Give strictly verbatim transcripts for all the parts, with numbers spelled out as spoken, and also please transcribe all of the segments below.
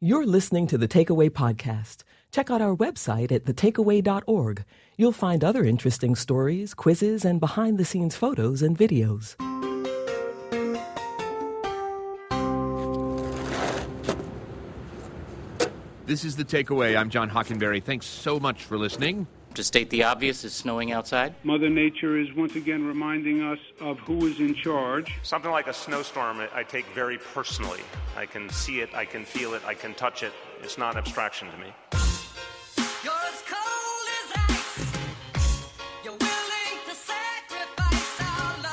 You're listening to The Takeaway Podcast. Check out our website at the takeaway dot org. You'll find other interesting stories, quizzes, and behind-the-scenes photos and videos. This is The Takeaway. I'm John Hockenberry. Thanks so much for listening. To state the obvious, it's snowing outside. Mother Nature is once again reminding us of who is in charge. Something like a snowstorm I take very personally. I can see it, I can feel it, I can touch it. It's not abstraction to me. You're as cold as ice. You're willing to sacrifice our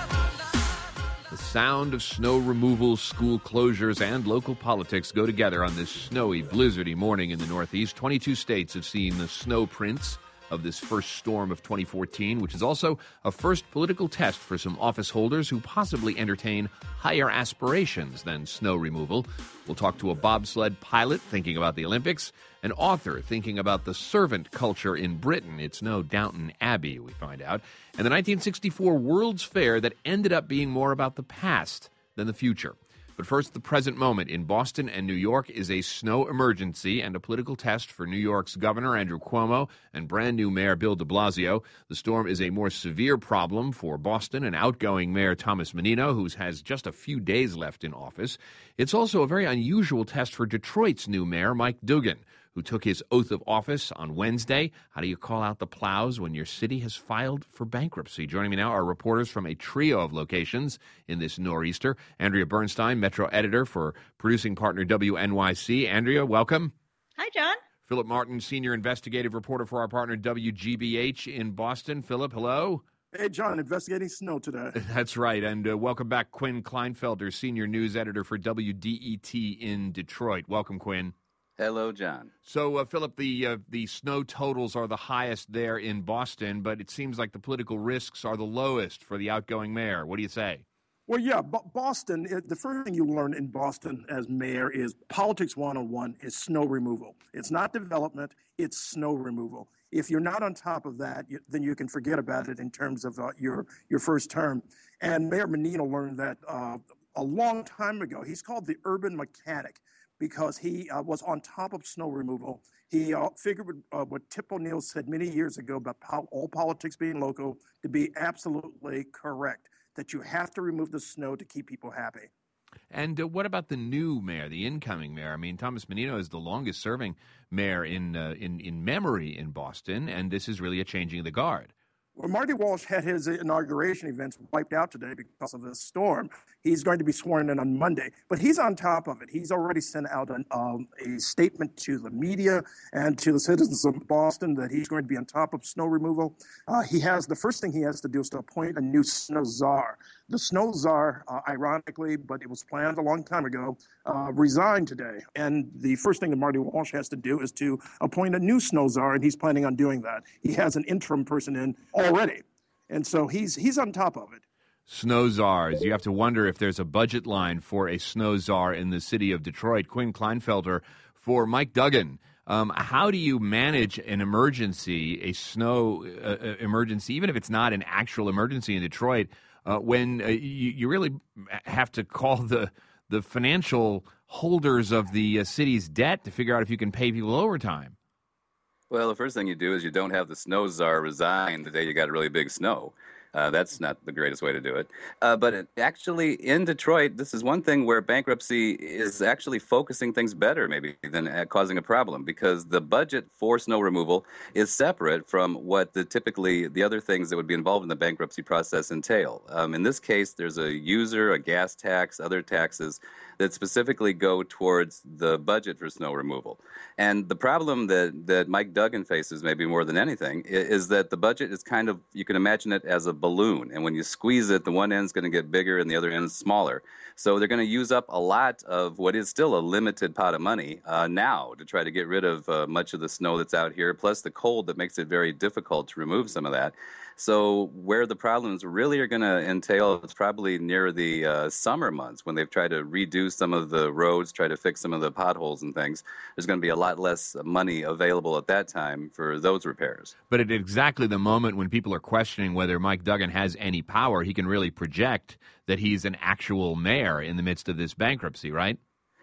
love. The sound of snow removal, school closures, and local politics go together on this snowy, blizzardy morning in the Northeast. twenty-two states have seen the snow prints of this first storm of twenty fourteen, which is also a first political test for some office holders who possibly entertain higher aspirations than snow removal. We'll talk to a bobsled pilot thinking about the Olympics, an author thinking about the servant culture in Britain. It's no Downton Abbey, we find out, and the nineteen sixty-four World's Fair that ended up being more about the past than the future. But first, the present moment in Boston and New York is a snow emergency and a political test for New York's Governor Andrew Cuomo and brand new Mayor Bill de Blasio. The storm is a more severe problem for Boston and outgoing Mayor Thomas Menino, who has just a few days left in office. It's also a very unusual test for Detroit's new mayor, Mike Duggan, who took his oath of office on Wednesday. How do you call out the plows when your city has filed for bankruptcy? Joining me now are reporters from a trio of locations in this nor'easter. Andrea Bernstein, Metro editor for producing partner W N Y C. Andrea, welcome. Hi, John. Philip Martin, senior investigative reporter for our partner W G B H in Boston. Philip, hello. Hey, John, investigating snow today. That's right. And uh, welcome back, Quinn Kleinfelder, senior news editor for W D E T in Detroit. Welcome, Quinn. Hello, John. So, uh, Philip, the uh, the snow totals are the highest there in Boston, but it seems like the political risks are the lowest for the outgoing mayor. What do you say? Well, yeah, B- Boston, it, the first thing you learn in Boston as mayor is politics one oh one is snow removal. It's not development, it's snow removal. If you're not on top of that, you, then you can forget about it in terms of uh, your, your first term. And Mayor Menino learned that uh, a long time ago. He's called the urban mechanic, because he uh, was on top of snow removal. He uh, figured uh, what Tip O'Neill said many years ago about po- all politics being local to be absolutely correct, that you have to remove the snow to keep people happy. And uh, what about the new mayor, the incoming mayor? I mean, Thomas Menino is the longest-serving mayor in, uh, in in memory in Boston, and this is really a changing of the guard. Well, Marty Walsh had his inauguration events wiped out today because of the storm. He's going to be sworn in on Monday, but he's on top of it. He's already sent out an, um, a statement to the media and to the citizens of Boston that he's going to be on top of snow removal. Uh, he has the first thing he has to do is to appoint a new snow czar. The snow czar, uh, ironically, but it was planned a long time ago, uh, resigned today. And the first thing that Marty Walsh has to do is to appoint a new snow czar, and he's planning on doing that. He has an interim person in already, and so he's he's on top of it. Snow czars. You have to wonder if there's a budget line for a snow czar in the city of Detroit. Quinn Kleinfelder for Mike Duggan. Um, how do you manage an emergency, a snow uh, emergency, even if it's not an actual emergency in Detroit, uh, when uh, you, you really have to call the the financial holders of the uh, city's debt to figure out if you can pay people overtime? Well, the first thing you do is you don't have the snow czar resign the day you got really big snow. Uh, that's not the greatest way to do it. Uh, but it, actually, in Detroit, this is one thing where bankruptcy is actually focusing things better, maybe, than uh, causing a problem, because the budget for snow removal is separate from what the typically the other things that would be involved in the bankruptcy process entail. Um, in this case, there's a user, a gas tax, other taxes that specifically go towards the budget for snow removal. And the problem that, that Mike Duggan faces, maybe more than anything, is, is that the budget is kind of, you can imagine it as a balloon. And when you squeeze it, the one end's going to get bigger and the other end's smaller. So they're going to use up a lot of what is still a limited pot of money uh, now to try to get rid of uh, much of the snow that's out here, plus the cold that makes it very difficult to remove some of that. So where the problems really are going to entail, it's probably near the uh, summer months when they've tried to redo some of the roads, try to fix some of the potholes and things. There's going to be a lot less money available at that time for those repairs. But at exactly the moment when people are questioning whether Mike Duggan has any power, he can really project that he's an actual mayor in the midst of this bankruptcy, right?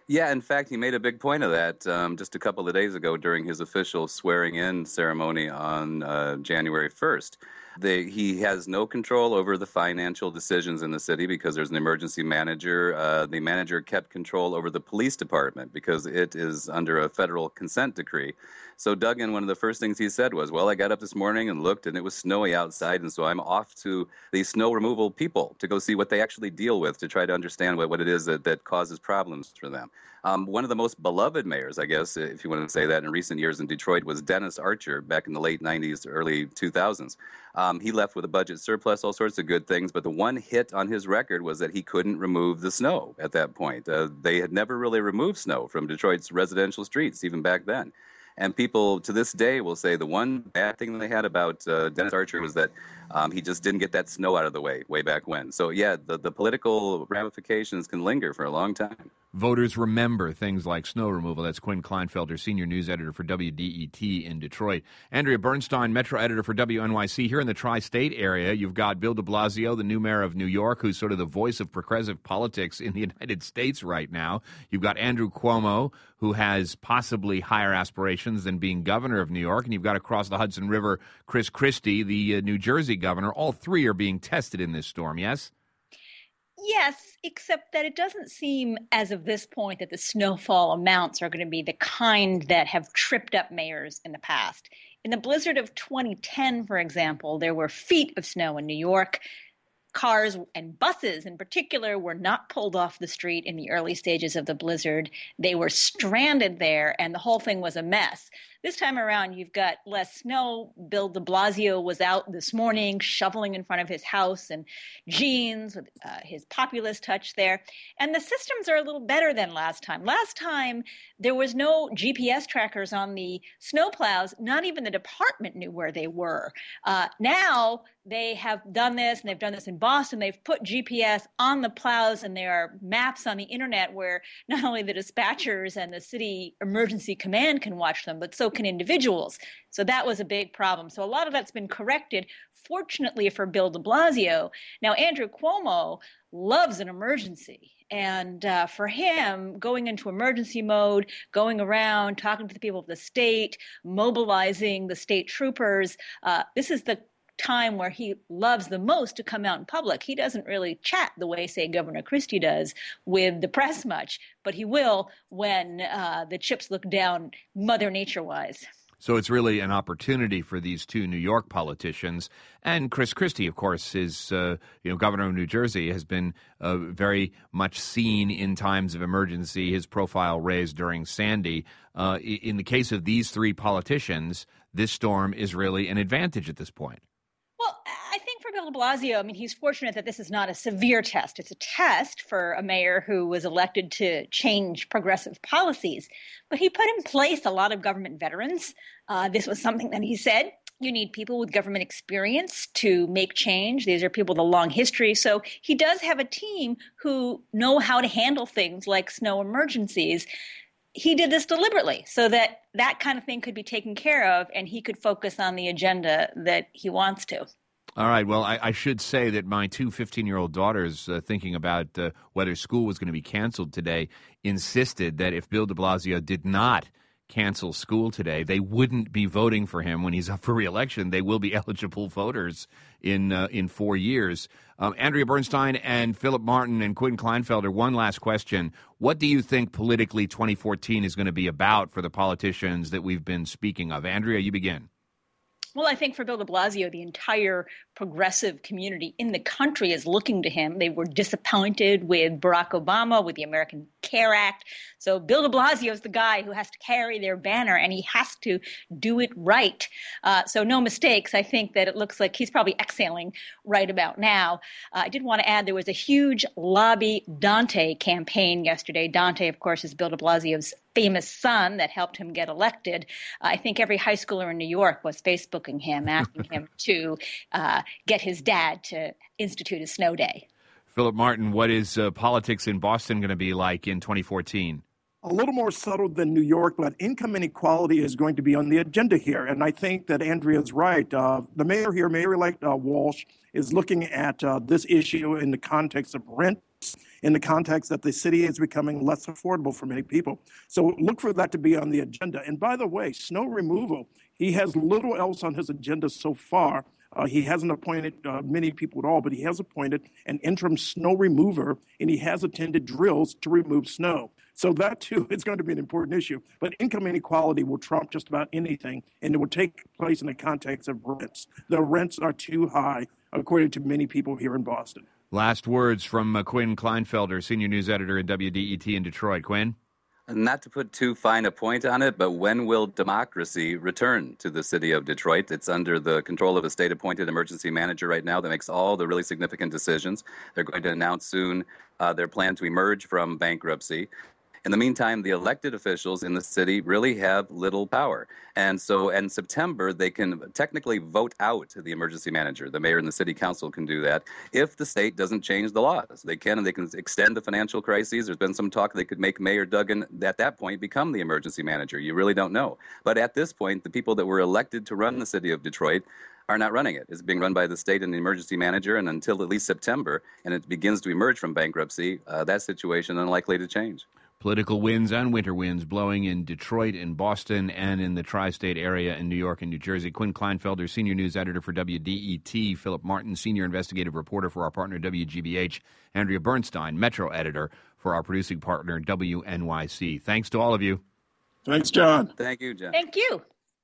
Yeah, in fact, he made a big point of that um, just a couple of days ago during his official swearing-in ceremony on uh, January first. They, he has no control over the financial decisions in the city because there's an emergency manager. Uh, the manager kept control over the police department because it is under a federal consent decree. So Duggan, one of the first things he said was, well, I got up this morning and looked, and it was snowy outside, and so I'm off to the snow removal people to go see what they actually deal with, to try to understand what, what it is that, that causes problems for them. Um, one of the most beloved mayors, I guess, if you want to say that, in recent years in Detroit was Dennis Archer back in the late nineties, early two thousands. Um, he left with a budget surplus, all sorts of good things, but the one hit on his record was that he couldn't remove the snow at that point. Uh, they had never really removed snow from Detroit's residential streets, even back then. And people to this day will say the one bad thing they had about uh, Dennis Archer was that um, he just didn't get that snow out of the way, way back when. So, yeah, the, the political ramifications can linger for a long time. Voters remember things like snow removal. That's Quinn Kleinfelder, senior news editor for W D E T in Detroit. Andrea Bernstein, metro editor for W N Y C. Here in the tri-state area, you've got Bill de Blasio, the new mayor of New York, who's sort of the voice of progressive politics in the United States right now. You've got Andrew Cuomo, who has possibly higher aspirations than being governor of New York. And you've got across the Hudson River, Chris Christie, the uh, New Jersey governor. All three are being tested in this storm, yes? Yes, except that it doesn't seem as of this point that the snowfall amounts are going to be the kind that have tripped up mayors in the past. In the blizzard of twenty ten, for example, there were feet of snow in New York. Cars and buses in particular were not pulled off the street in the early stages of the blizzard. They were stranded there, and the whole thing was a mess. This time around, you've got less snow. Bill de Blasio was out this morning shoveling in front of his house in jeans with uh, his populist touch there. And the systems are a little better than last time. Last time, there was no G P S trackers on the snowplows. Not even the department knew where they were. Uh, now, they have done this, and they've done this in Boston. They've put G P S on the plows, and there are maps on the internet where not only the dispatchers and the city emergency command can watch them, but so can individuals. So that was a big problem. So a lot of that's been corrected, fortunately for Bill de Blasio. Now, Andrew Cuomo loves an emergency. And uh, for him, going into emergency mode, going around, talking to the people of the state, mobilizing the state troopers, uh, this is the time where he loves the most to come out in public. He doesn't really chat the way, say, Governor Christie does with the press much, but he will when uh, the chips look down Mother Nature-wise. So it's really an opportunity for these two New York politicians. And Chris Christie, of course, is, uh, you know, governor of New Jersey, has been uh, very much seen in times of emergency, his profile raised during Sandy. Uh, in the case of these three politicians, this storm is really an advantage at this point. Well, I think for Bill de Blasio, I mean, he's fortunate that this is not a severe test. It's a test for a mayor who was elected to change progressive policies. But he put in place a lot of government veterans. Uh, this was something that he said. You need people with government experience to make change. These are people with a long history. So he does have a team who know how to handle things like snow emergencies. He did this deliberately so that that kind of thing could be taken care of and he could focus on the agenda that he wants to. All right. Well, I, I should say that my two fifteen-year-old daughters, uh, thinking about uh, whether school was going to be canceled today, insisted that if Bill de Blasio did not cancel school today, they wouldn't be voting for him when he's up for re-election. They will be eligible voters in uh, in four years. Um, Andrea Bernstein and Philip Martin and Quinn Kleinfelder, one last question. What do you think politically twenty fourteen is going to be about for the politicians that we've been speaking of? Andrea, you begin. Well, I think for Bill de Blasio, the entire progressive community in the country is looking to him. They were disappointed with Barack Obama, with the American Care Act. So Bill de Blasio is the guy who has to carry their banner, and he has to do it right. Uh, so no mistakes. I think that it looks like he's probably exhaling right about now. Uh, I did want to add there was a huge Lobby Dante campaign yesterday. Dante, of course, is Bill de Blasio's famous son that helped him get elected. Uh, I think every high schooler in New York was Facebooking him, asking him to uh, get his dad to institute a snow day. Philip Martin, what is uh, politics in Boston going to be like in twenty fourteen? A little more subtle than New York, but income inequality is going to be on the agenda here. And I think that Andrea's right. Uh, the mayor here, Mayor-elect uh, Walsh, is looking at uh, this issue in the context of rents in the context that the city is becoming less affordable for many people. So look for that to be on the agenda. And by the way, snow removal, he has little else on his agenda so far. Uh, he hasn't appointed uh, many people at all, but he has appointed an interim snow remover, and he has attended drills to remove snow. So that, too, is going to be an important issue. But income inequality will trump just about anything, and it will take place in the context of rents. The rents are too high, according to many people here in Boston. Last words from uh, Quinn Kleinfelder, senior news editor at W D E T in Detroit. Quinn? Not to put too fine a point on it, but when will democracy return to the city of Detroit? It's under the control of a state-appointed emergency manager right now that makes all the really significant decisions. They're going to announce soon uh, their plan to emerge from bankruptcy. In the meantime, the elected officials in the city really have little power. And so in September, they can technically vote out the emergency manager. The mayor and the city council can do that if the state doesn't change the laws. They can, and they can extend the financial crises. There's been some talk they could make Mayor Duggan, at that point, become the emergency manager. You really don't know. But at this point, the people that were elected to run the city of Detroit are not running it. It's being run by the state and the emergency manager, and until at least September, and it begins to emerge from bankruptcy, uh, that situation is unlikely to change. Political winds and winter winds blowing in Detroit, in Boston, and in the tri-state area in New York and New Jersey. Quinn Kleinfelder, senior news editor for W D E T. Philip Martin, senior investigative reporter for our partner W G B H. Andrea Bernstein, metro editor for our producing partner W N Y C. Thanks to all of you. Thanks, John. Thank you, John. Thank you.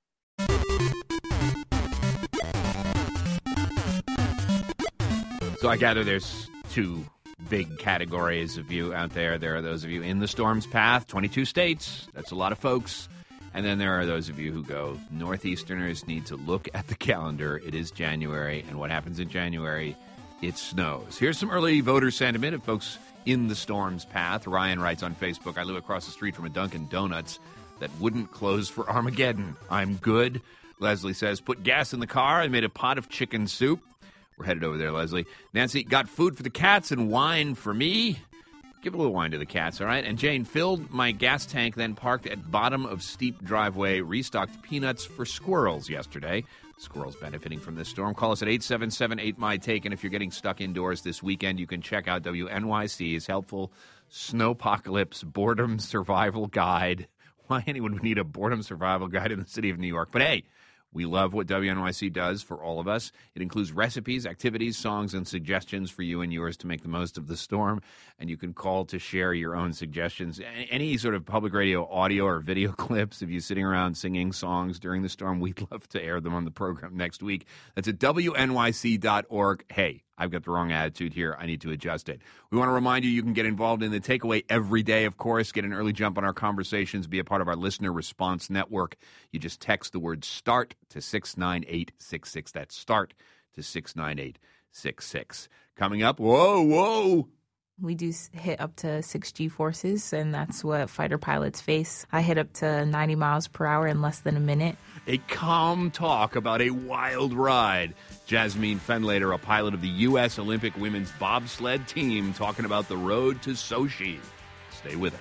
So I gather there's two big categories of you out there. There are those of you in the storm's path, twenty-two states. That's a lot of folks. And then there are those of you who go, Northeasterners need to look at the calendar. It is January, and what happens in January? It snows. Here's some early voter sentiment of folks in the storm's path. Ryan writes on Facebook, I live across the street from a Dunkin' Donuts that wouldn't close for Armageddon. I'm good. Leslie says, put gas in the car. I made a pot of chicken soup. We're headed over there, Leslie. Nancy, got food for the cats and wine for me. Give a little wine to the cats, all right? And Jane, filled my gas tank, then parked at bottom of steep driveway, restocked peanuts for squirrels yesterday. Squirrels benefiting from this storm. Call us at eight seven seven eight M Y T A K E. And if you're getting stuck indoors this weekend, you can check out W N Y C's helpful Snowpocalypse Boredom Survival Guide. Why anyone would need a boredom survival guide in the city of New York? But hey, we love what W N Y C does for all of us. It includes recipes, activities, songs, and suggestions for you and yours to make the most of the storm. And you can call to share your own suggestions. Any sort of public radio audio or video clips of you sitting around singing songs during the storm, we'd love to air them on the program next week. That's at W N Y C dot org. Hey, I've got the wrong attitude here. I need to adjust it. We want to remind you you can get involved in the takeaway every day, of course. Get an early jump on our conversations. Be a part of our listener response network. You just text the word START to six nine eight six six. That's START to six nine eight six six. Coming up, whoa, whoa. We do hit up to six G forces, and that's what fighter pilots face. I hit up to ninety miles per hour in less than a minute. A calm talk about a wild ride. Jasmine Fenlater, a pilot of the U S Olympic women's bobsled team, talking about the road to Sochi. Stay with us.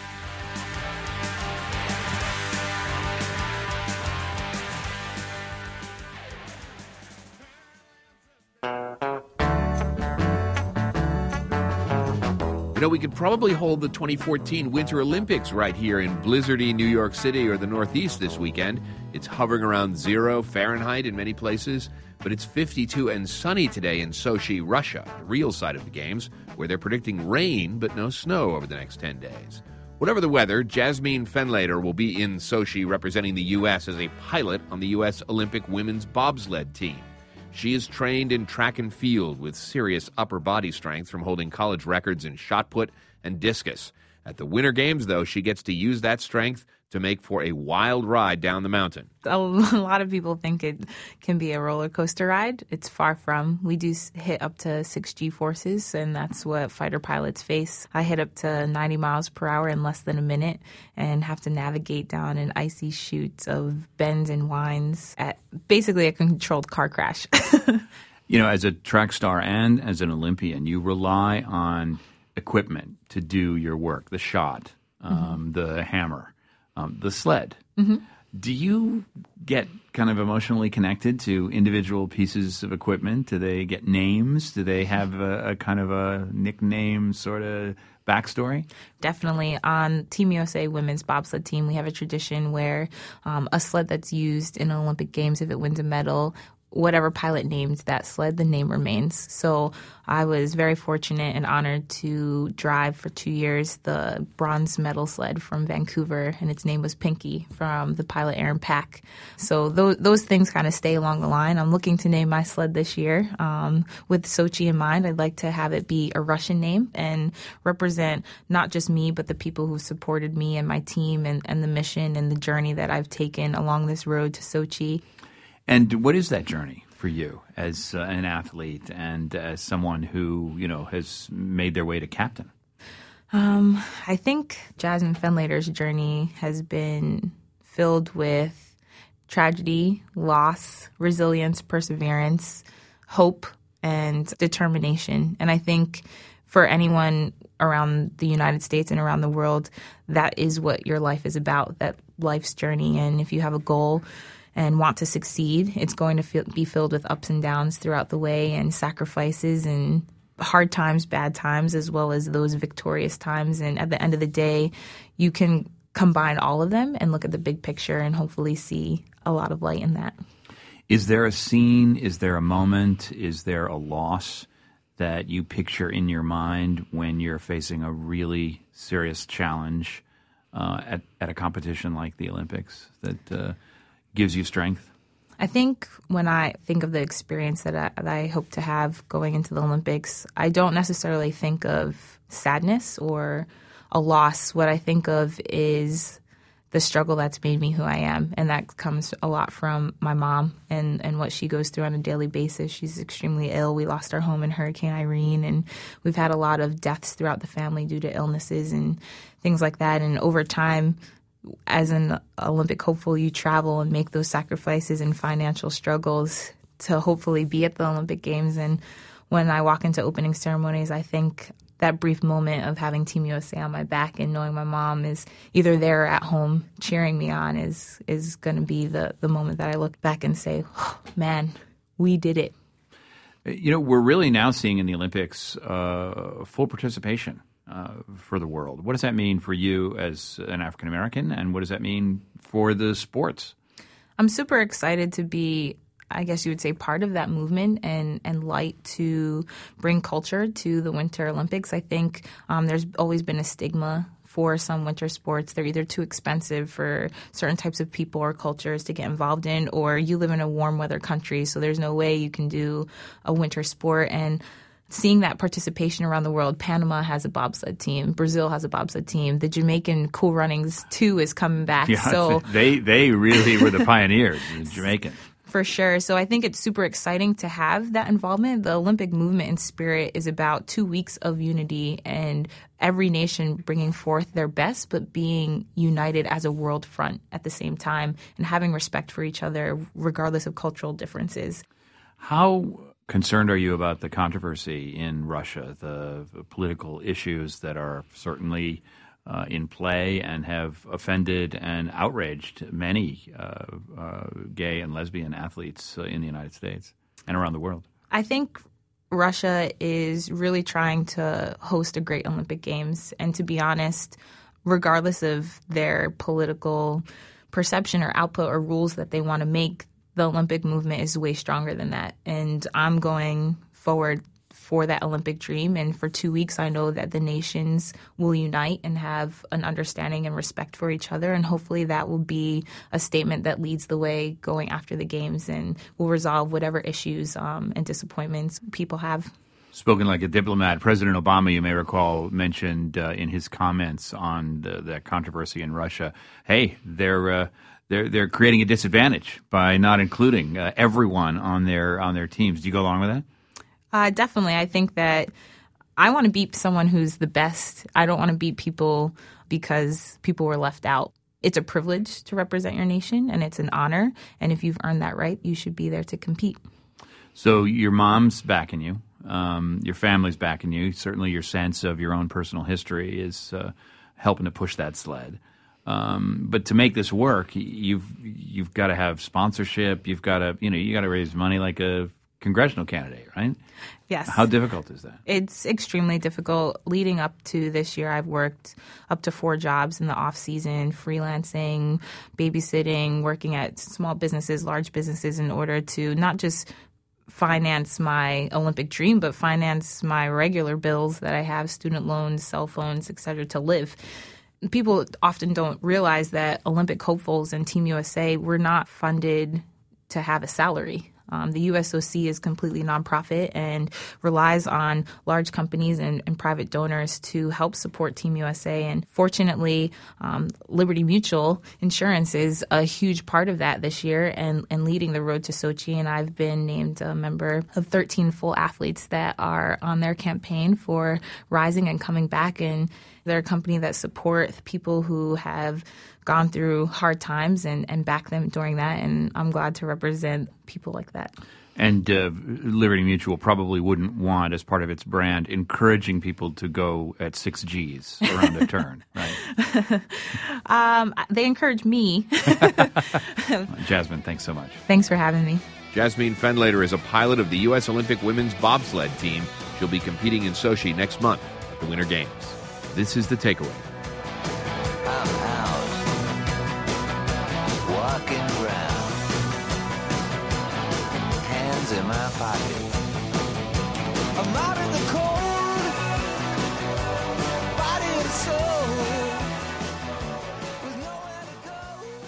You know, we could probably hold the twenty fourteen Winter Olympics right here in blizzardy New York City or the Northeast this weekend. It's hovering around zero Fahrenheit in many places, but it's fifty-two and sunny today in Sochi, Russia, the real side of the games, where they're predicting rain but no snow over the next ten days. Whatever the weather, Jasmine Fenlater will be in Sochi representing the U S as a pilot on the U S Olympic women's bobsled team. She is trained in track and field with serious upper body strength from holding college records in shot put and discus. At the Winter Games, though, she gets to use that strength to make for a wild ride down the mountain. A lot of people think it can be a roller coaster ride. It's far from. We do hit up to six G forces, and that's what fighter pilots face. I hit up to ninety miles per hour in less than a minute and have to navigate down an icy chute of bends and winds at basically a controlled car crash. You know, as a track star and as an Olympian, you rely on equipment to do your work, the shot, um, mm-hmm. the hammer. Um, the sled. Mm-hmm. Do you get kind of emotionally connected to individual pieces of equipment? Do they get names? Do they have a, a kind of a nickname sort of backstory? Definitely. On Team U S A women's bobsled team, we have a tradition where um, a sled that's used in Olympic Games, if it wins a medal, whatever pilot names that sled, the name remains. So I was very fortunate and honored to drive for two years the bronze medal sled from Vancouver, and its name was Pinky from the pilot Aaron Pack. So those, those things kind of stay along the line. I'm looking to name my sled this year um, with Sochi in mind. I'd like to have it be a Russian name and represent not just me, but the people who supported me and my team and, and the mission and the journey that I've taken along this road to Sochi. And what is that journey for you as uh, an athlete and as someone who, you know, has made their way to captain? Um, I think Jasmine Fenlater's journey has been filled with tragedy, loss, resilience, perseverance, hope, and determination. And I think for anyone around the United States and around the world, that is what your life is about, that life's journey. And if you have a goal and want to succeed, it's going to feel, be filled with ups and downs throughout the way and sacrifices and hard times, bad times, as well as those victorious times. And at the end of the day, you can combine all of them and look at the big picture and hopefully see a lot of light in that. Is there a scene, is there a moment, is there a loss that you picture in your mind when you're facing a really serious challenge uh, at, at a competition like the Olympics that uh, gives you strength? I think when I think of the experience that I, that I hope to have going into the Olympics, I don't necessarily think of sadness or a loss. What I think of is the struggle that's made me who I am, and that comes a lot from my mom and, and what she goes through on a daily basis. She's extremely ill. We lost our home in Hurricane Irene, and we've had a lot of deaths throughout the family due to illnesses and things like that. And over time, as an Olympic hopeful, you travel and make those sacrifices and financial struggles to hopefully be at the Olympic Games. And when I walk into opening ceremonies, I think that brief moment of having Team U S A on my back and knowing my mom is either there or at home cheering me on is is going to be the, the moment that I look back and say, oh, man, we did it. You know, we're really now seeing in the Olympics uh, full participation Uh, for the world. What does that mean for you as an African American, and what does that mean for the sports? I'm super excited to be, I guess you would say, part of that movement and, and light to bring culture to the Winter Olympics. I think um, there's always been a stigma for some winter sports. They're either too expensive for certain types of people or cultures to get involved in, or you live in a warm weather country, so there's no way you can do a winter sport. And seeing that participation around the world, Panama has a bobsled team, Brazil has a bobsled team, the Jamaican Cool Runnings two is coming back. Yeah, so they they really were the pioneers, the Jamaican. For sure. So I think it's super exciting to have that involvement. The Olympic movement and spirit is about two weeks of unity and every nation bringing forth their best, but being united as a world front at the same time and having respect for each other regardless of cultural differences. How concerned are you about the controversy in Russia, the political issues that are certainly uh, in play and have offended and outraged many uh, uh, gay and lesbian athletes uh, in the United States and around the world? I think Russia is really trying to host a great Olympic Games. And to be honest, regardless of their political perception or output or rules that they want to make, the Olympic movement is way stronger than that. And I'm going forward for that Olympic dream. And for two weeks, I know that the nations will unite and have an understanding and respect for each other. And hopefully that will be a statement that leads the way going after the games and will resolve whatever issues um, and disappointments people have. Spoken like a diplomat, President Obama, you may recall, mentioned uh, in his comments on the, the controversy in Russia, hey, they're uh, they're they're creating a disadvantage by not including uh, everyone on their on their teams. Do you go along with that? Uh, definitely. I think that I want to beat someone who's the best. I don't want to beat people because people were left out. It's a privilege to represent your nation, and it's an honor. And if you've earned that right, you should be there to compete. So your mom's backing you. Um, your family's backing you. Certainly your sense of your own personal history is uh, helping to push that sled. Um, but to make this work, you've you've got to have sponsorship. You've got to you know you got to raise money like a congressional candidate, right? Yes. How difficult is that? It's extremely difficult. Leading up to this year, I've worked up to four jobs in the off season, freelancing, babysitting, working at small businesses, large businesses, in order to not just finance my Olympic dream, but finance my regular bills that I have, student loans, cell phones, et cetera, to live. People often don't realize that Olympic hopefuls and Team U S A were not funded to have a salary. Um, the U S O C is completely nonprofit and relies on large companies and, and private donors to help support Team U S A. And fortunately, um, Liberty Mutual Insurance is a huge part of that this year and, and leading the road to Sochi. And I've been named a member of thirteen full athletes that are on their campaign for rising and coming back. And they're a company that support people who have gone through hard times and, and back them during that. And I'm glad to represent people like that. And uh, Liberty Mutual probably wouldn't want, as part of its brand, encouraging people to go at six G's around a turn, right? um, they encourage me. Jasmine, thanks so much. Thanks for having me. Jasmine Fendlater is a pilot of the U S Olympic women's bobsled team. She'll be competing in Sochi next month at the Winter Games. This is The Takeaway. I'm out, walking around, hands in my pocket. I'm out in the cold, body and soul, with nowhere to go.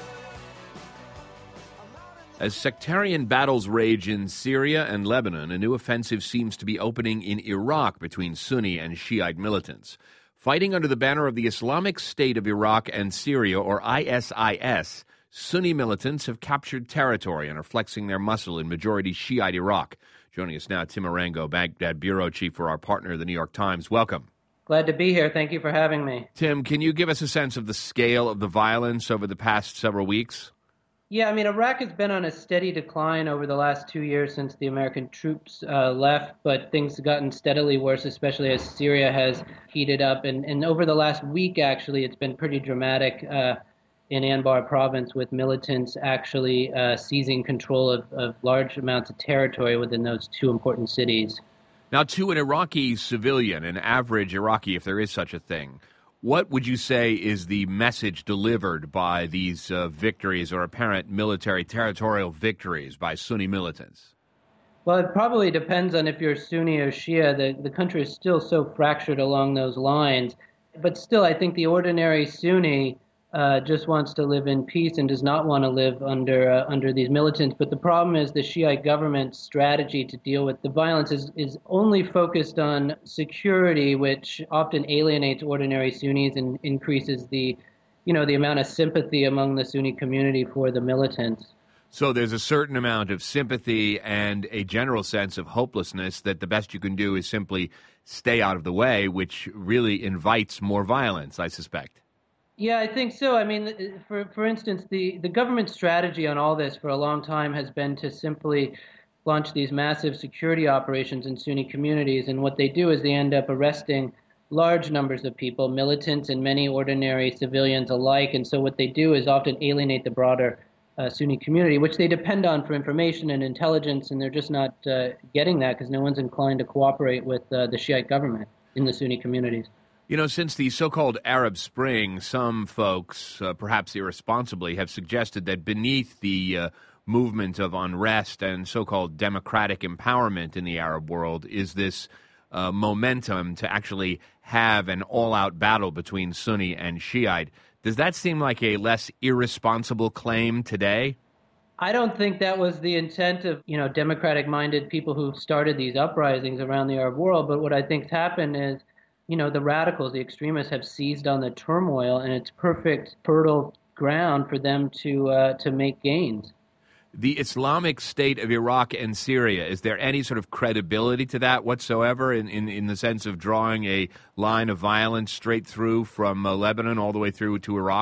As sectarian battles rage in Syria and Lebanon, a new offensive seems to be opening in Iraq between Sunni and Shiite militants. Fighting under the banner of the Islamic State of Iraq and Syria, or I S I S, Sunni militants have captured territory and are flexing their muscle in majority Shiite Iraq. Joining us now, Tim Arango, Baghdad bureau chief for our partner, The New York Times. Welcome. Glad to be here. Thank you for having me. Tim, can you give us a sense of the scale of the violence over the past several weeks? Yeah, I mean, Iraq has been on a steady decline over the last two years since the American troops uh, left, but things have gotten steadily worse, especially as Syria has heated up. And, and over the last week, actually, it's been pretty dramatic uh, in Anbar province, with militants actually uh, seizing control of, of large amounts of territory within those two important cities. Now, to an Iraqi civilian, an average Iraqi, if there is such a thing, what would you say is the message delivered by these uh, victories or apparent military territorial victories by Sunni militants? Well, it probably depends on if you're Sunni or Shia. The, the country is still so fractured along those lines. But still, I think the ordinary Sunni uh, just wants to live in peace and does not want to live under uh, under these militants. But the problem is the Shiite government's strategy to deal with the violence is, is only focused on security, which often alienates ordinary Sunnis and increases the, you know, the amount of sympathy among the Sunni community for the militants. So there's a certain amount of sympathy and a general sense of hopelessness that the best you can do is simply stay out of the way, which really invites more violence, I suspect. Yeah, I think so. I mean, for for instance, the, the government strategy on all this for a long time has been to simply launch these massive security operations in Sunni communities. And what they do is they end up arresting large numbers of people, militants and many ordinary civilians alike. And so what they do is often alienate the broader uh, Sunni community, which they depend on for information and intelligence. And they're just not uh, getting that because no one's inclined to cooperate with uh, the Shiite government in the Sunni communities. You know, since the so-called Arab Spring, some folks, uh, perhaps irresponsibly, have suggested that beneath the uh, movement of unrest and so-called democratic empowerment in the Arab world is this uh, momentum to actually have an all-out battle between Sunni and Shiite. Does that seem like a less irresponsible claim today? I don't think that was the intent of, you know, democratic-minded people who started these uprisings around the Arab world. But what I think's happened is, you know, the radicals, the extremists have seized on the turmoil, and it's perfect, fertile ground for them to uh, to make gains. The Islamic State of Iraq and Syria, is there any sort of credibility to that whatsoever in, in, in the sense of drawing a line of violence straight through from uh, Lebanon all the way through to Iraq?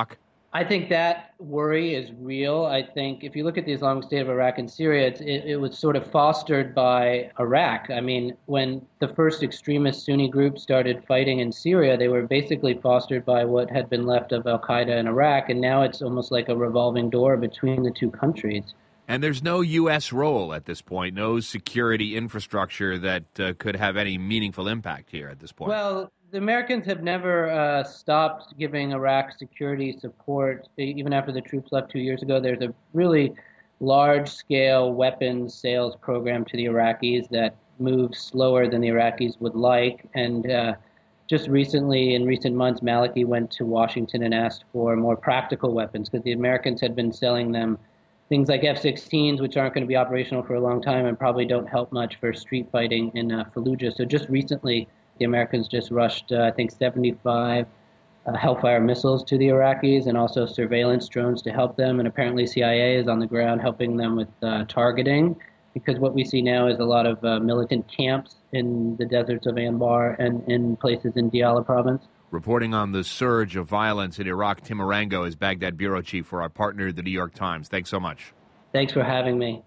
I think that worry is real. I think if you look at the Islamic State of Iraq and Syria, it's, it, it was sort of fostered by Iraq. I mean, when the first extremist Sunni groups started fighting in Syria, they were basically fostered by what had been left of al-Qaeda in Iraq, and now it's almost like a revolving door between the two countries. And there's no U S role at this point, no security infrastructure that uh, could have any meaningful impact here at this point. Well, the Americans have never uh, stopped giving Iraq security support. Even after the troops left two years ago, there's a really large-scale weapons sales program to the Iraqis that moves slower than the Iraqis would like. And uh, just recently, in recent months, Maliki went to Washington and asked for more practical weapons because the Americans had been selling them things like F sixteens, which aren't going to be operational for a long time and probably don't help much for street fighting in uh, Fallujah. So just recently, the Americans just rushed, uh, I think, seventy-five uh, Hellfire missiles to the Iraqis and also surveillance drones to help them. And apparently C I A is on the ground helping them with uh, targeting, because what we see now is a lot of uh, militant camps in the deserts of Anbar and in places in Diyala province. Reporting on the surge of violence in Iraq, Tim Arango is Baghdad bureau chief for our partner, the New York Times. Thanks so much. Thanks for having me.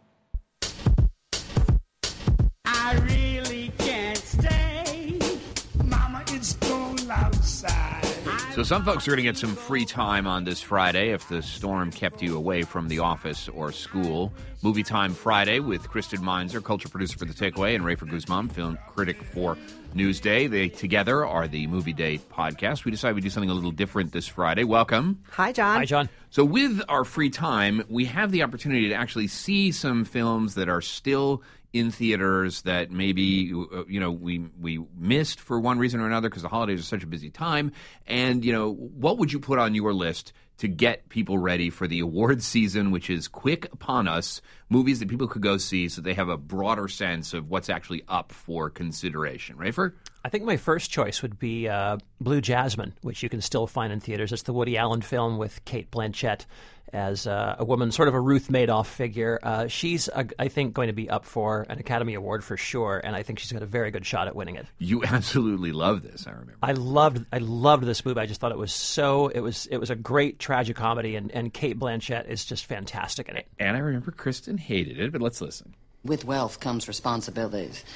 I really can't stay. Mama, it's cold outside. So some folks are going to get some free time on this Friday if the storm kept you away from the office or school. Movie Time Friday with Kristen Meinzer, culture producer for The Takeaway, and Rafer Guzman, film critic for Newsday. They together are the Movie Day podcast. We decided we'd do something a little different this Friday. Welcome. Hi, John. Hi, John. So with our free time, we have the opportunity to actually see some films that are still in theaters that maybe, you know, we we missed for one reason or another because the holidays are such a busy time. And, you know, what would you put on your list to get people ready for the awards season, which is quick upon us, movies that people could go see so they have a broader sense of what's actually up for consideration? Rafer? I think my first choice would be uh, Blue Jasmine, which you can still find in theaters. It's the Woody Allen film with Cate Blanchett as uh, a woman, sort of a Ruth Madoff figure. Uh, she's, uh, I think, going to be up for an Academy Award for sure, and I think she's got a very good shot at winning it. You absolutely love this, I remember. I loved I loved this movie. I just thought it was so, it was it was a great tragicomedy, and, and Cate Blanchett is just fantastic in it. And I remember Kristen hated it, but let's listen. With wealth comes responsibilities.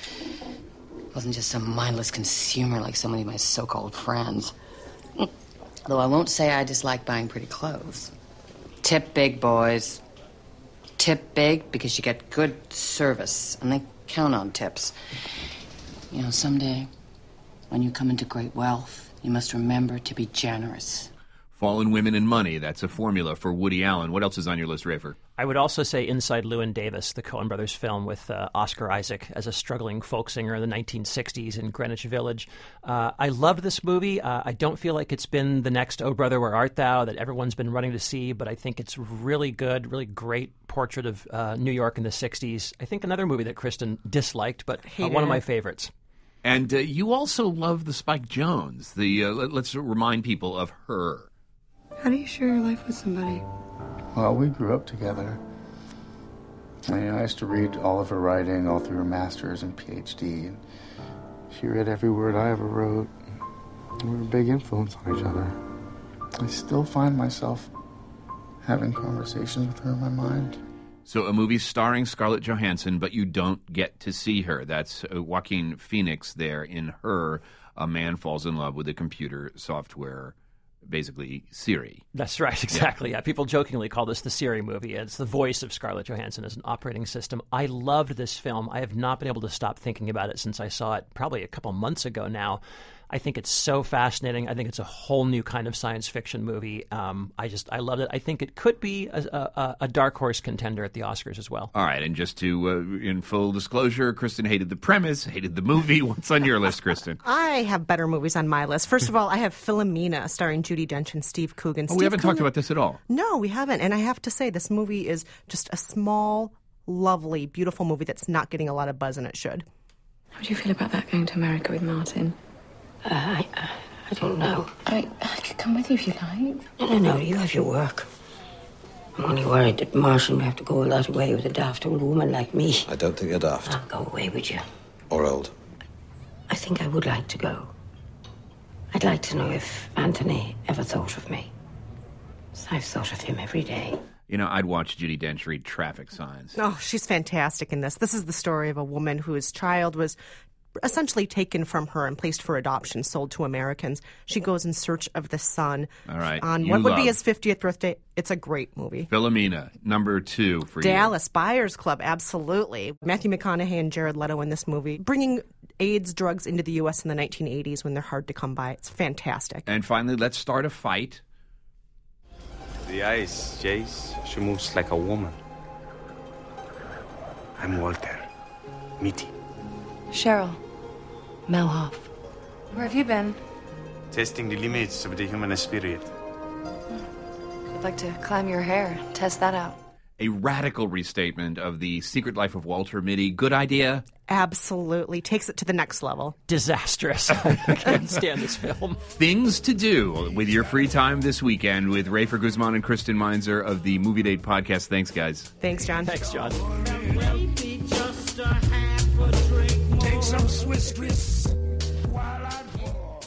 I wasn't just some mindless consumer like so many of my so-called friends. Though I won't say I dislike buying pretty clothes. Tip big, boys. Tip big because you get good service, and they count on tips. You know, someday, when you come into great wealth, you must remember to be generous. Fallen Women and Money, that's a formula for Woody Allen. What else is on your list, Rafer? I would also say Inside Llewyn Davis, the Coen brothers film with uh, Oscar Isaac as a struggling folk singer in the nineteen sixties in Greenwich Village. Uh, I loved this movie. Uh, I don't feel like it's been the next Oh Brother, Where Art Thou that everyone's been running to see, but I think it's really good, really great portrait of uh, New York in the sixties. I think another movie that Kristen disliked, but uh, one of my favorites. And uh, you also love the Spike Jonze. The uh, let, let's remind people of Her. How do you share your life with somebody? Well, we grew up together. I, mean, I used to read all of her writing, all through her master's and P H D. And she read every word I ever wrote. We were a big influence on each other. I still find myself having conversations with her in my mind. So a movie starring Scarlett Johansson, but you don't get to see her. That's uh, Joaquin Phoenix there in Her. A man falls in love with a computer software, basically Siri. That's right, exactly. Yeah. Yeah, people jokingly call this the Siri movie. It's the voice of Scarlett Johansson as an operating system. I loved this film. I have not been able to stop thinking about it since I saw it probably a couple months ago now. I think it's so fascinating. I think it's a whole new kind of science fiction movie. Um, I just, I loved it. I think it could be a, a, a dark horse contender at the Oscars as well. All right, and just to, uh, in full disclosure, Kristen hated the premise, hated the movie. What's on your list, Kristen? I have better movies on my list. First of all, I have Philomena, starring Judi Dench and Steve Coogan. Oh, Steve we haven't Coogan, talked about this at all. No, we haven't. And I have to say, this movie is just a small, lovely, beautiful movie that's not getting a lot of buzz, and it should. How do you feel about that, going to America with Martin? Uh, I, uh, I don't know. I, I could come with you if you like. No, no, no, you have your work. I'm only worried that Martin will have to go all that way with a daft old woman like me. I don't think you're daft. I'll go away with you. Or old. I think I would like to go. I'd like to know if Anthony ever thought of me. I've thought of him every day. You know, I'd watch Judi Dench read traffic signs. Oh, she's fantastic in this. This is the story of a woman whose child was essentially taken from her and placed for adoption, sold to Americans. She goes in search of the son All right. on You what would love be his fiftieth birthday. It's a great movie. Philomena, number two for Dallas Buyers Club, absolutely. Matthew McConaughey and Jared Leto in this movie, bringing AIDS drugs into the U S in the nineteen eighties when they're hard to come by. It's fantastic. you. And finally, let's start a fight. The ice, Jace. She moves like a woman. I'm Walter. Mitty. Cheryl. Melhoff. Where have you been? Testing the limits of the human spirit. I'd like to climb your hair, test that out. A radical restatement of The Secret Life of Walter Mitty. Good idea? Absolutely. Takes it to the next level. Disastrous. I can't stand this film. Things to do with your free time this weekend with Rafer Guzman and Kristen Meinzer of the Movie Date Podcast. Thanks, guys. Thanks, John. Thanks, John. Take some Swiss Swiss while I pour.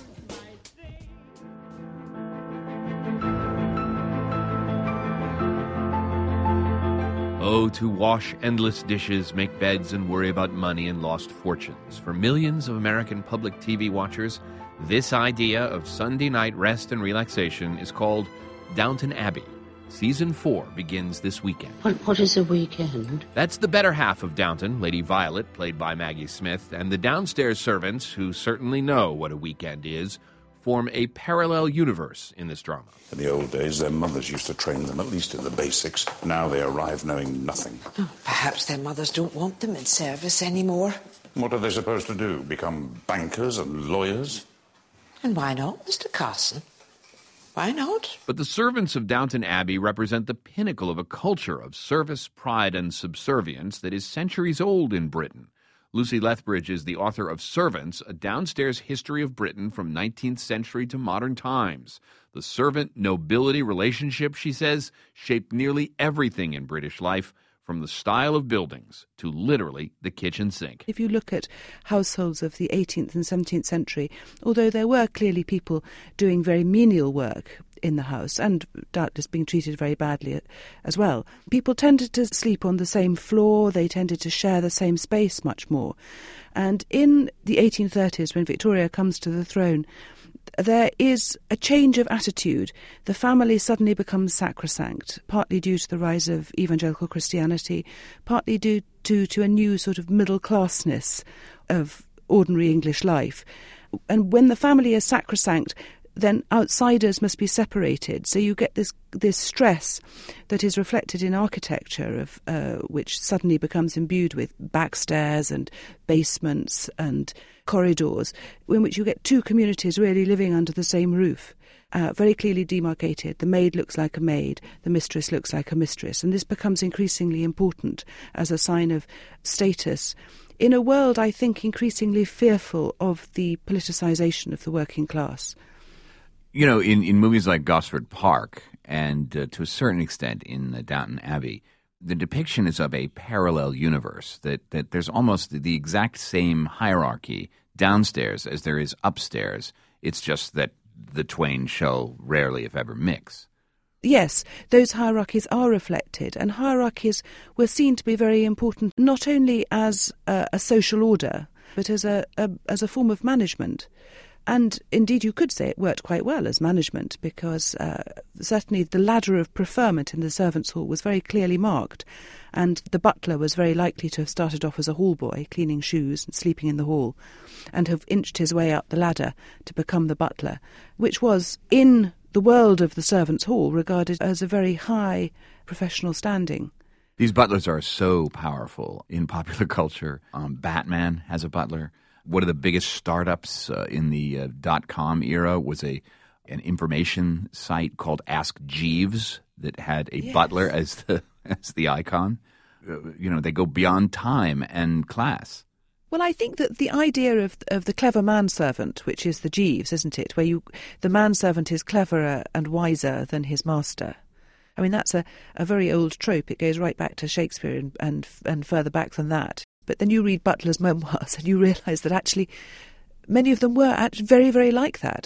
Oh, to wash endless dishes, make beds, and worry about money and lost fortunes. For millions of American public T V watchers, this idea of Sunday night rest and relaxation is called Downton Abbey. Season four begins this weekend. What, what is a weekend? That's the better half of Downton, Lady Violet, played by Maggie Smith, and the downstairs servants, who certainly know what a weekend is, form a parallel universe in this drama. In the old days, their mothers used to train them, at least in the basics. Now they arrive knowing nothing. Oh, perhaps their mothers don't want them in service anymore. What are they supposed to do? Become bankers and lawyers? And why not, Mister Carson? Why not? But the servants of Downton Abbey represent the pinnacle of a culture of service, pride, and subservience that is centuries old in Britain. Lucy Lethbridge is the author of Servants, a downstairs history of Britain from nineteenth century to modern times. The servant-nobility relationship, she says, shaped nearly everything in British life, from the style of buildings to literally the kitchen sink. If you look at households of the eighteenth and seventeenth century, although there were clearly people doing very menial work in the house and doubtless being treated very badly as well, people tended to sleep on the same floor, they tended to share the same space much more. And in the eighteen thirties, when Victoria comes to the throne, there is a change of attitude. The family suddenly becomes sacrosanct, partly due to the rise of evangelical Christianity, partly due to, to a new sort of middle-classness of ordinary English life. And when the family is sacrosanct, then outsiders must be separated. So you get this this stress that is reflected in architecture, of uh, which suddenly becomes imbued with backstairs and basements and corridors, in which you get two communities really living under the same roof, uh, very clearly demarcated. The maid looks like a maid, the mistress looks like a mistress, and this becomes increasingly important as a sign of status in a world, I think, increasingly fearful of the politicisation of the working class. You know, in, in movies like Gosford Park and uh, to a certain extent in uh, Downton Abbey, the depiction is of a parallel universe, that, that there's almost the exact same hierarchy downstairs as there is upstairs. It's just that the twain shall rarely, if ever, mix. Yes, those hierarchies are reflected, and hierarchies were seen to be very important not only as a, a social order, but as a, a as a form of management. And indeed, you could say it worked quite well as management, because uh, certainly the ladder of preferment in the servants' hall was very clearly marked, and the butler was very likely to have started off as a hall boy, cleaning shoes and sleeping in the hall, and have inched his way up the ladder to become the butler, which was, in the world of the servants' hall, regarded as a very high professional standing. These butlers are so powerful in popular culture. Um, Batman has a butler. One of the biggest startups uh, in the uh, dot-com era was a an information site called Ask Jeeves that had a Yes. butler as the as the icon. Uh, you know, they go beyond time and class. Well, I think that the idea of of the clever manservant, which is the Jeeves, isn't it, where you the manservant is cleverer and wiser than his master. I mean, that's a, a very old trope. It goes right back to Shakespeare and, and and further back than that. But then you read Butler's memoirs and you realise that actually many of them were actually very, very like that.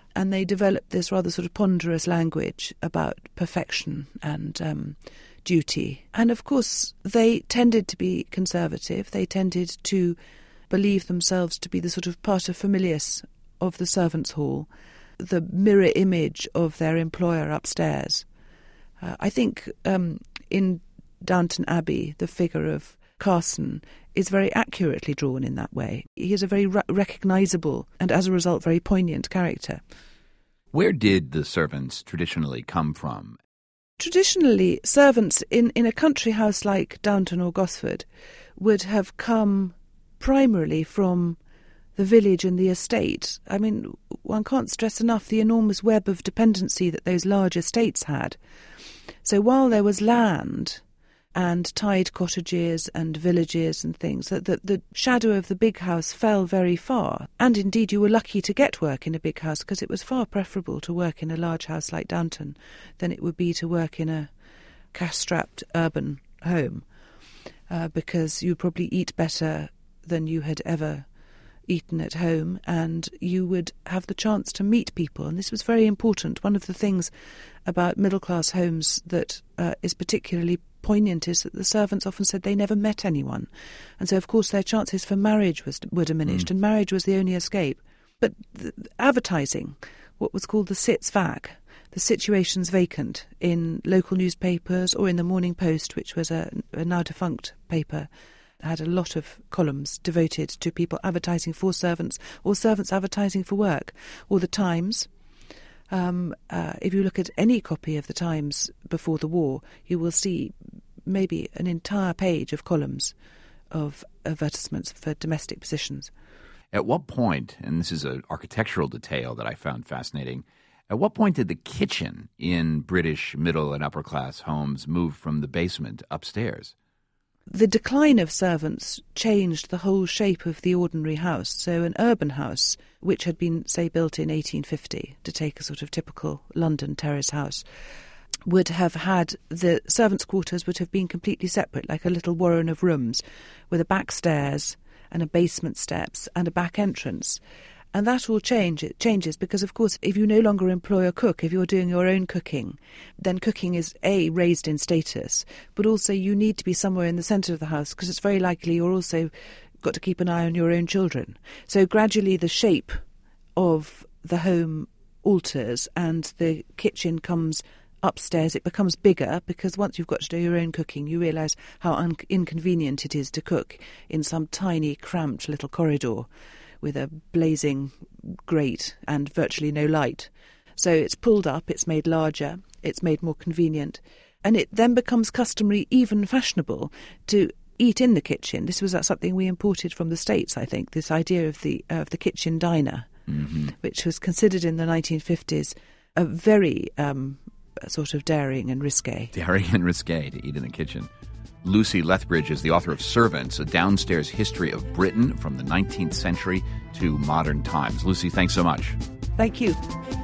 And they developed this rather sort of ponderous language about perfection and um, duty. And of course, they tended to be conservative. They tended to believe themselves to be the sort of pater familias of the servants' hall, the mirror image of their employer upstairs. Uh, I think um, in Downton Abbey, the figure of Carson is very accurately drawn in that way. He is a very re- recognisable and, as a result, very poignant character. Where did the servants traditionally come from? Traditionally, servants in, in a country house like Downton or Gosford would have come primarily from the village and the estate. I mean, one can't stress enough the enormous web of dependency that those large estates had. So while there was land and tied cottages and villages and things, that the, the shadow of the big house fell very far. And indeed you were lucky to get work in a big house, because it was far preferable to work in a large house like Downton than it would be to work in a cash-strapped urban home, uh, because you'd probably eat better than you had ever eaten at home, and you would have the chance to meet people. And this was very important. One of the things about middle-class homes that uh, is particularly poignant is that the servants often said they never met anyone. And so, of course, their chances for marriage was, were diminished, mm. and marriage was the only escape. But the, advertising, what was called the Sitzvak, the situations vacant in local newspapers or in the Morning Post, which was a, a now-defunct paper, had a lot of columns devoted to people advertising for servants or servants advertising for work. Or the Times. Um, uh, if you look at any copy of the Times before the war, you will see maybe an entire page of columns of advertisements for domestic positions. At what point, and this is an architectural detail that I found fascinating, at what point did the kitchen in British middle and upper class homes move from the basement upstairs? The decline of servants changed the whole shape of the ordinary house. So an urban house, which had been, say, built in eighteen fifty, to take a sort of typical London terrace house, would have had, the servants' quarters would have been completely separate, like a little warren of rooms, with a back stairs and a basement steps and a back entrance. And that all change, it changes because, of course, if you no longer employ a cook, if you're doing your own cooking, then cooking is, A, raised in status, but also you need to be somewhere in the centre of the house, because it's very likely you're also got to keep an eye on your own children. So gradually the shape of the home alters and the kitchen comes upstairs. It becomes bigger because once you've got to do your own cooking, you realise how un- inconvenient it is to cook in some tiny, cramped little corridor with a blazing grate and virtually no light. So it's pulled up, it's made larger, it's made more convenient, and it then becomes customary, even fashionable, to eat in the kitchen. This was something we imported from the States, I think, this idea of the uh, of the kitchen diner, mm-hmm. which was considered in the nineteen fifties a very um, sort of daring and risque. Daring and risque to eat in the kitchen. Lucy Lethbridge is the author of Servants, a downstairs history of Britain from the nineteenth century to modern times. Lucy, thanks so much. Thank you.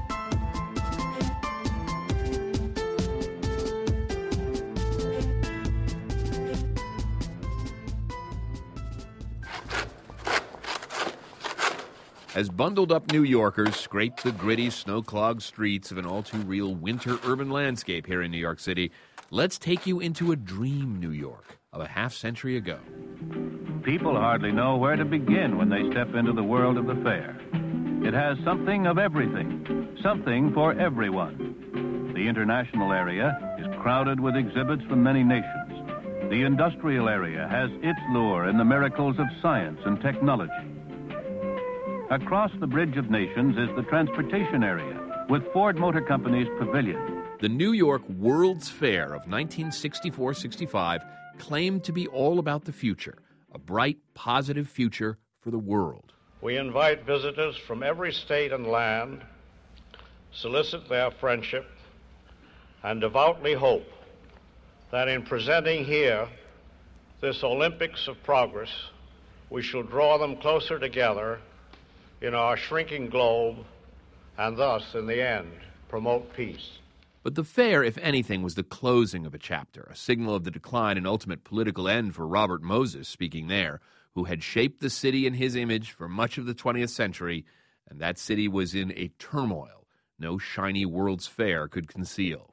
As bundled-up New Yorkers scrape the gritty, snow-clogged streets of an all-too-real winter urban landscape here in New York City, let's take you into a dream New York of a half-century ago. People hardly know where to begin when they step into the world of the fair. It has something of everything, something for everyone. The international area is crowded with exhibits from many nations. The industrial area has its lure in the miracles of science and technology. Across the Bridge of Nations is the transportation area with Ford Motor Company's pavilion. The New York World's Fair of nineteen sixty-four sixty-five claimed to be all about the future, a bright, positive future for the world. We invite visitors from every state and land, solicit their friendship, and devoutly hope that in presenting here this Olympics of progress, we shall draw them closer together in our shrinking globe and thus, in the end, promote peace. But the fair, if anything, was the closing of a chapter, a signal of the decline and ultimate political end for Robert Moses, speaking there, who had shaped the city in his image for much of the twentieth century and that city was in a turmoil no shiny World's Fair could conceal.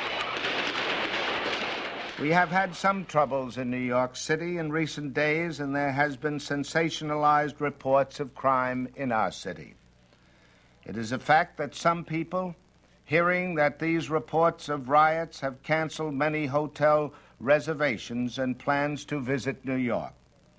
We have had some troubles in New York City in recent days, and there has been sensationalized reports of crime in our city. It is a fact that some people, hearing that these reports of riots, have canceled many hotel reservations and plans to visit New York.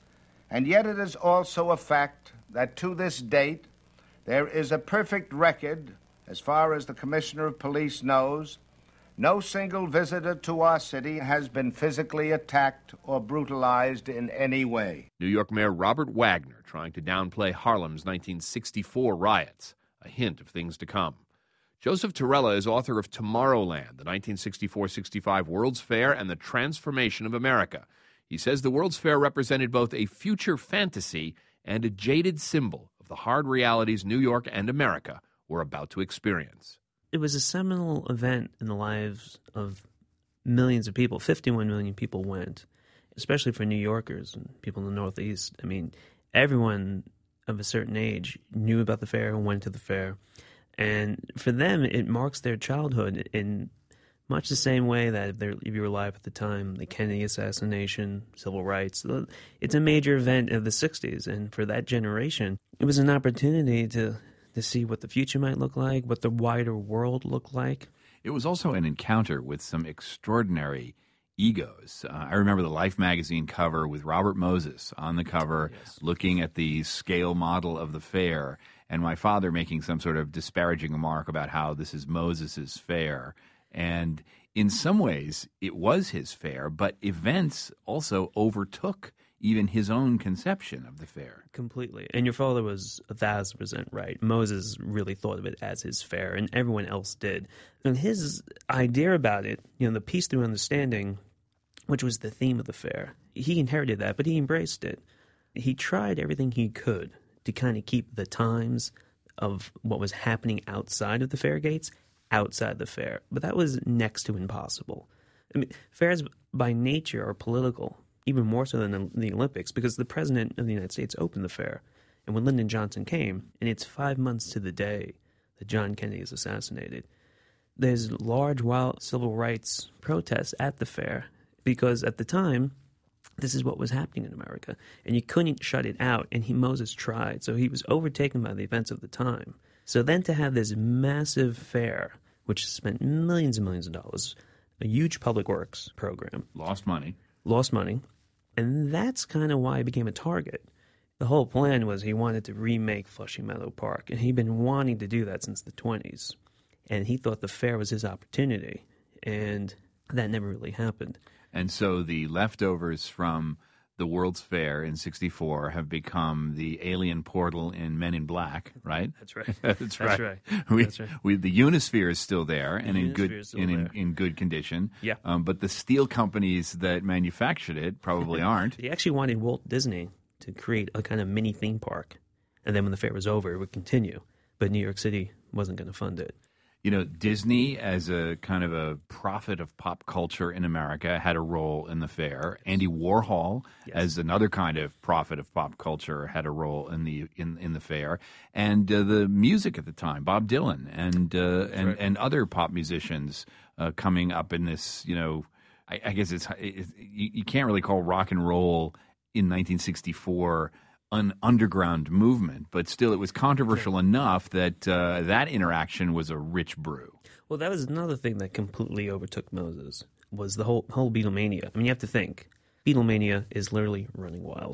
And yet it is also a fact that to this date, there is a perfect record, as far as the Commissioner of Police knows. No single visitor to our city has been physically attacked or brutalized in any way. New York Mayor Robert Wagner trying to downplay Harlem's nineteen sixty-four riots, a hint of things to come. Joseph Torella is author of Tomorrowland, the nineteen sixty-four sixty-five World's Fair and the Transformation of America. He says the World's Fair represented both a future fantasy and a jaded symbol of the hard realities New York and America were about to experience. It was a seminal event in the lives of millions of people. fifty-one million people went, especially for New Yorkers and people in the Northeast. I mean, everyone of a certain age knew about the fair and went to the fair. And for them, it marks their childhood in much the same way that if, they're, if you were alive at the time, the Kennedy assassination, civil rights, it's a major event of the sixties. And for that generation, it was an opportunity to, to see what the future might look like, what the wider world looked like. It was also an encounter with some extraordinary egos. Uh, I remember the Life magazine cover with Robert Moses on the cover, yes, looking at the scale model of the fair, and my father making some sort of disparaging remark about how this is Moses's fair. And in some ways, it was his fair, but events also overtook even his own conception of the fair. Completely. And your father was a thousand percent right. Moses really thought of it as his fair, and everyone else did. And his idea about it, you know, the peace through understanding, which was the theme of the fair, he inherited that, but he embraced it. He tried everything he could to kind of keep the times of what was happening outside of the fair gates outside the fair. But that was next to impossible. I mean, fairs by nature are political, even more so than the, the Olympics, because the president of the United States opened the fair. And when Lyndon Johnson came, and it's five months to the day that John Kennedy is assassinated, there's large wild civil rights protests at the fair, because at the time, this is what was happening in America. And you couldn't shut it out, and he, Moses tried. So he was overtaken by the events of the time. So then to have this massive fair, which spent millions and millions of dollars, a huge public works program. Lost money. Lost money. And that's kind of why it became a target. The whole plan was he wanted to remake Flushing Meadow Park, and he'd been wanting to do that since the twenties. And he thought the fair was his opportunity, and that never really happened. And so the leftovers from the World's Fair in sixty-four have become the alien portal in Men in Black, right? That's right. That's, That's right. right. We, That's right. We, the Unisphere is still there The and in Unisphere good is still in, in, there. in good condition. Yeah. Um, but the steel companies that manufactured it probably aren't. He actually wanted Walt Disney to create a kind of mini theme park, and then when the fair was over, it would continue. But New York City wasn't going to fund it. You know, Disney, as a kind of a prophet of pop culture in America, had a role in the fair. Andy Warhol, yes, as another kind of prophet of pop culture, had a role in the in, in the fair. And uh, the music at the time, Bob Dylan and uh, and, right. and other pop musicians uh, coming up in this, you know, I, I guess it's, it's you, you can't really call rock and roll in nineteen sixty-four an underground movement, but still it was controversial yeah. enough that uh, that interaction was a rich brew. Well, that was another thing that completely overtook Moses, was the whole whole Beatlemania. I mean, you have to think, Beatlemania is literally running wild.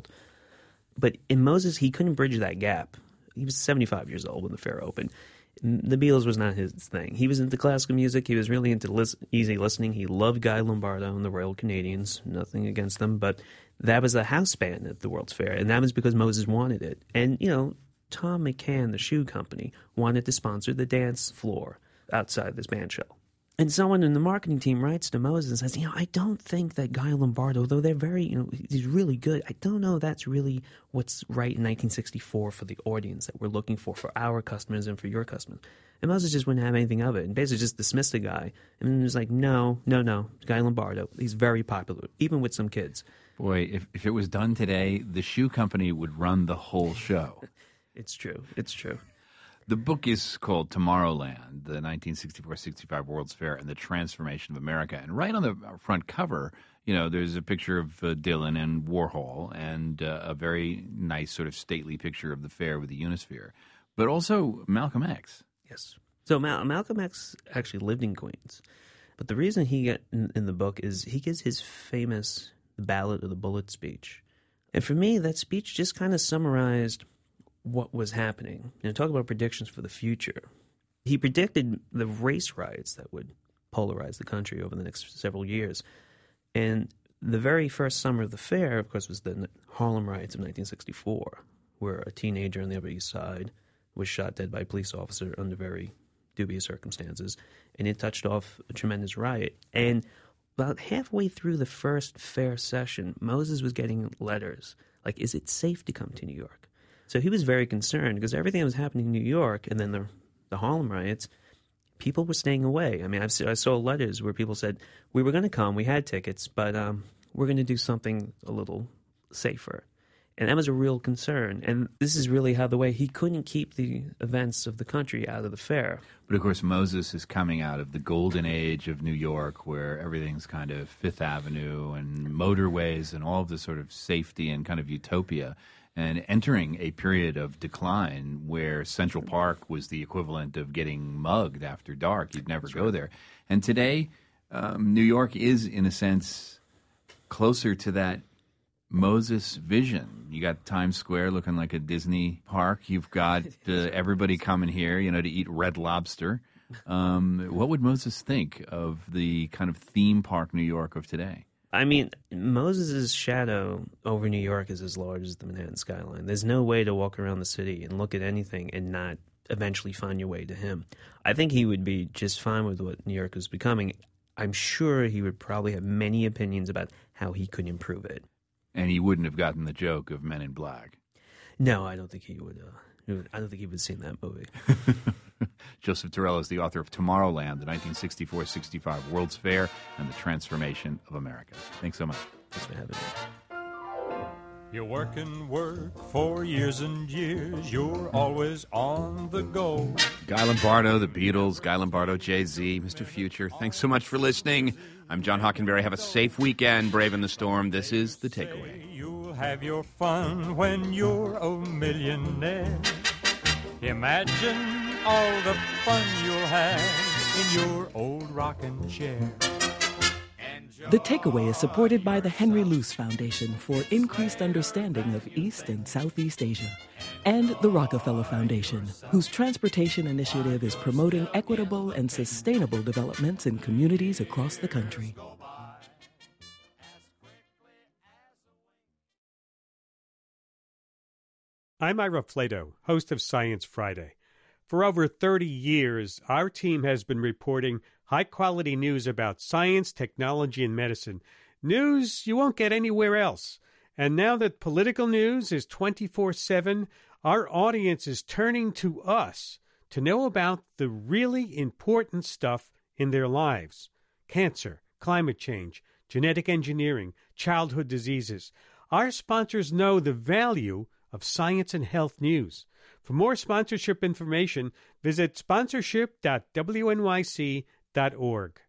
But in Moses, he couldn't bridge that gap. He was seventy-five years old when the fair opened. The Beatles was not his thing. He was into classical music. He was really into lis- easy listening. He loved Guy Lombardo and the Royal Canadians. Nothing against them, but that was a house band at the World's Fair, and that was because Moses wanted it. And, you know, Tom McCann, the shoe company, wanted to sponsor the dance floor outside this band show. And someone in the marketing team writes to Moses and says, you know, I don't think that Guy Lombardo, though they're very, you know, he's really good, I don't know that's really what's right in nineteen sixty-four for the audience that we're looking for, for our customers and for your customers. And Moses just wouldn't have anything of it and basically just dismissed the guy. And it was like, no, no, no, Guy Lombardo, he's very popular, even with some kids. Boy, if, if it was done today, the shoe company would run the whole show. It's true. It's true. The book is called Tomorrowland, the nineteen sixty-four sixty-five World's Fair and the Transformation of America. And right on the front cover, you know, there's a picture of uh, Dylan and Warhol and uh, a very nice sort of stately picture of the fair with the Unisphere, but also Malcolm X. Yes. So Mal- Malcolm X actually lived in Queens. But the reason he got in, in the book is he gives his famous Ballad of the Bullet speech. And for me, that speech just kind of summarized what was happening. You know, talk about predictions for the future. He predicted the race riots that would polarize the country over the next several years. And the very first summer of the fair, of course, was the Harlem riots of nineteen sixty-four, where a teenager on the Upper East Side was shot dead by a police officer under very dubious circumstances, and it touched off a tremendous riot. And about halfway through the first fair session, Moses was getting letters like, is it safe to come to New York? So he was very concerned because everything that was happening in New York and then the, the Harlem riots, people were staying away. I mean, I've, I saw letters where people said, we were going to come, we had tickets, but um, we're going to do something a little safer. And that was a real concern. And this is really how the way he couldn't keep the events of the country out of the fair. But, of course, Moses is coming out of the golden age of New York where everything's kind of Fifth Avenue and motorways and all of this sort of safety and kind of utopia, and entering a period of decline where Central Park was the equivalent of getting mugged after dark. You'd never That's go right. there. And today, um, New York is, in a sense, closer to that Moses vision. You got Times Square looking like a Disney park. You've got uh, everybody coming here, you know, to eat Red Lobster. Um, what would Moses think of the kind of theme park New York of today? I mean, Moses' shadow over New York is as large as the Manhattan skyline. There's no way to walk around the city and look at anything and not eventually find your way to him. I think he would be just fine with what New York is becoming. I'm sure he would probably have many opinions about how he could improve it. And he wouldn't have gotten the joke of Men in Black. No, I don't think he would. Uh, I don't think he would have seen that movie. Joseph Torello is the author of Tomorrowland, the nineteen sixty-four sixty-five World's Fair and the Transformation of America. Thanks so much. Thanks for having me. You work and work for years and years. You're always on the go. Guy Lombardo, the Beatles, Guy Lombardo, Jay-Z, Mister Future. Thanks so much for listening. I'm John Hockenberry. Have a safe weekend, brave in the storm. This is The Takeaway. You'll have your fun when you're a millionaire. Imagine all the fun you'll have in your old rocking chair. The Takeaway is supported by the Henry Luce Foundation for increased understanding of East and Southeast Asia, and the Rockefeller Foundation, whose transportation initiative is promoting equitable and sustainable developments in communities across the country. I'm Ira Flato, host of Science Friday. For over thirty years, our team has been reporting high-quality news about science, technology, and medicine. News you won't get anywhere else. And now that political news is twenty-four seven, our audience is turning to us to know about the really important stuff in their lives. Cancer, climate change, genetic engineering, childhood diseases. Our sponsors know the value of science and health news. For more sponsorship information, visit sponsorship dot w n y c dot org.